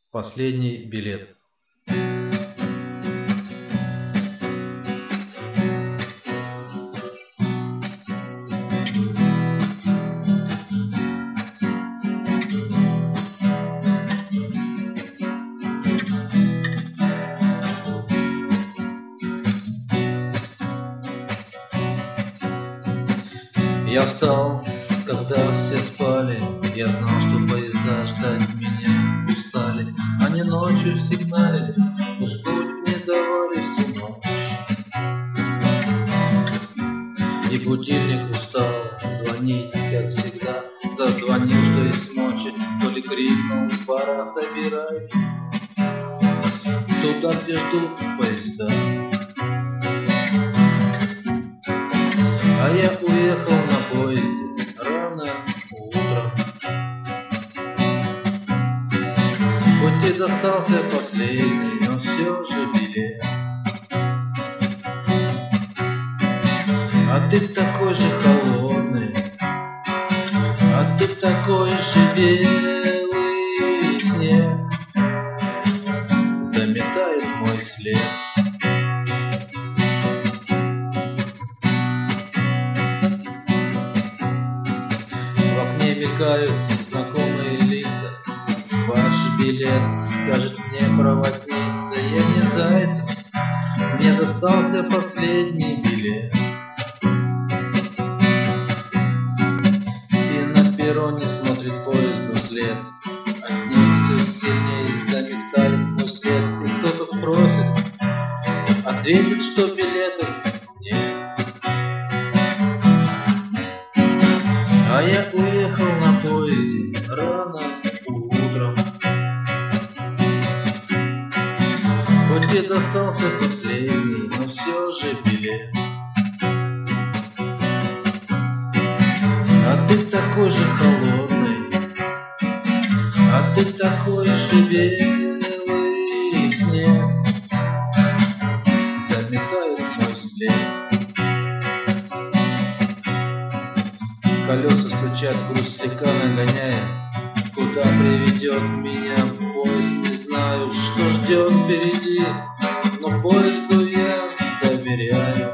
Последний билет. Я встал, когда все спали. Я знал, что поезда ждать меня устали. Они ночью сигналили, уснуть не давали всю ночь. И будильник устал звонить, как всегда. Зазвонил, что есть мочи, то ли крикнул: пора, собирайся туда, где ждут поезда. А я уехал на поезде рано утром. Хоть и достался последний, но все же билет. А ты такой же холодный, а ты такой же белый снег заметает мой след. Мелькают знакомые лица. Ваш билет, скажет мне проводница. Я не Зайцев, мне достался последний билет. И на перроне смотрит поезд вслед, а с ней все сильнее заметает мой след. И кто-то спросит, ответит, что билетов нет. А я уехал на поезде рано утром. Хоть и достался последний, но все же билет. А ты такой же холодный, а ты такой же белый снег заметает мой след. Колеса стучат, груз слегка нагоняя. Куда приведет меня поезд, не знаю, что ждет впереди, но поезду я доверяю.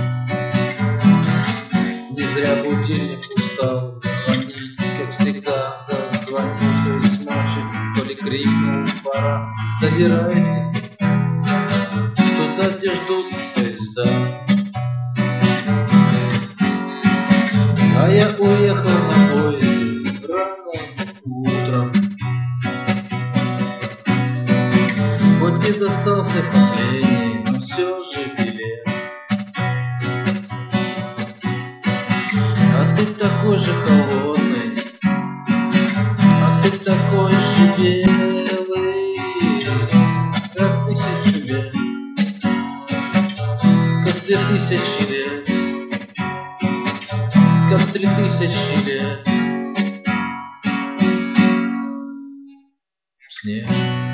Не зря будильник устал звонить, как всегда. Зазвонил, то есть мочи, то ли крикнул: пора, собирайся туда, где ждут поезда. А я уехал на поезде рано утром. Хоть и достался последний, но все же билет. А ты такой же холодный, а ты такой же белый, как 1000 лет, как 2000 лет, как 3000 лет. Снег.